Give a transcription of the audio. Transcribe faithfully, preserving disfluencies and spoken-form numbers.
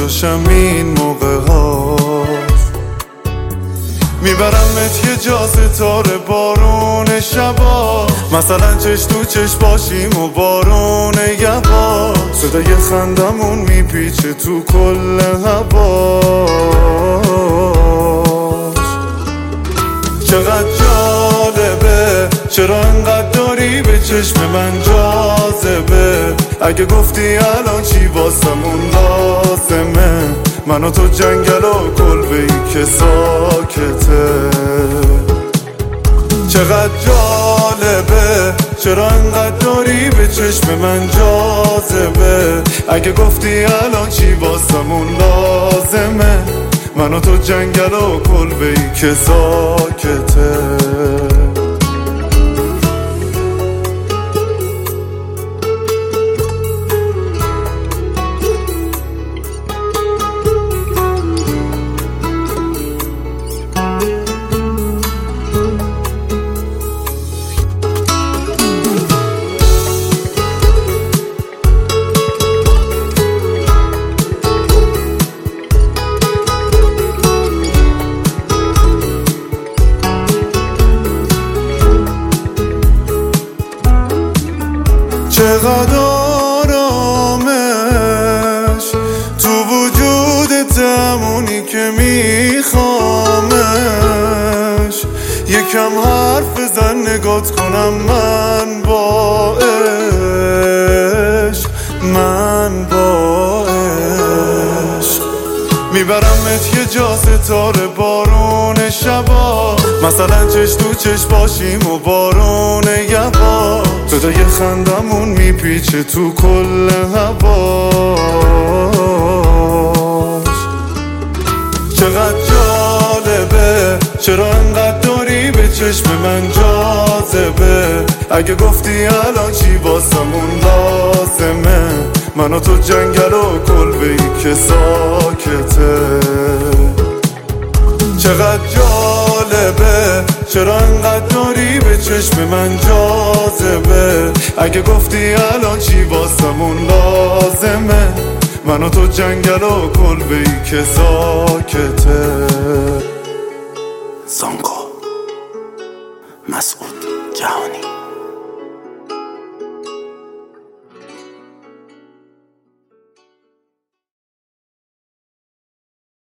جاشم این موقع هاست. میبرمت یه جا ستاره بارون شبا، مثلا چش تو چش باشیم و بارون یبا، صدای خندمون میپیچه تو کل هواش. چقدر جالبه چرا انقدر داری به چشم من جاذبه، اگه گفتی الان چی واسمون لازمه، من و تو جنگل و کلبه‌ای که ساکته. چقدر جالبه چرا انقدر داری به چشم من جاذبه، اگه گفتی الان چی واسمون لازمه، من و تو جنگل و کلبه‌ای که ساکته. چقدر آرامش تو وجودت، همونی که میخوامش. یکم حرف بزن نگات کنم من با عشق، من با عشق. میبرمت یه جا ستاره بارون شبا، مثلا چش تو چش باشیم و بارون یبا، صدای خندمون میپیچه تو کل هواش. چقدر جالبه چرا انقدر داری به چشم من جاذبه، اگه گفتی الان چی واسمون لازمه، من و تو جنگل و کلبه‌ای که ساکته. چقدر جالبه چرا انقدر داری به چشم من جاذبه، اگه گفتی الان چی واسمون لازمه، من و تو جنگل و کلبه‌ای که ساکته. زانگو مسعود جهانی.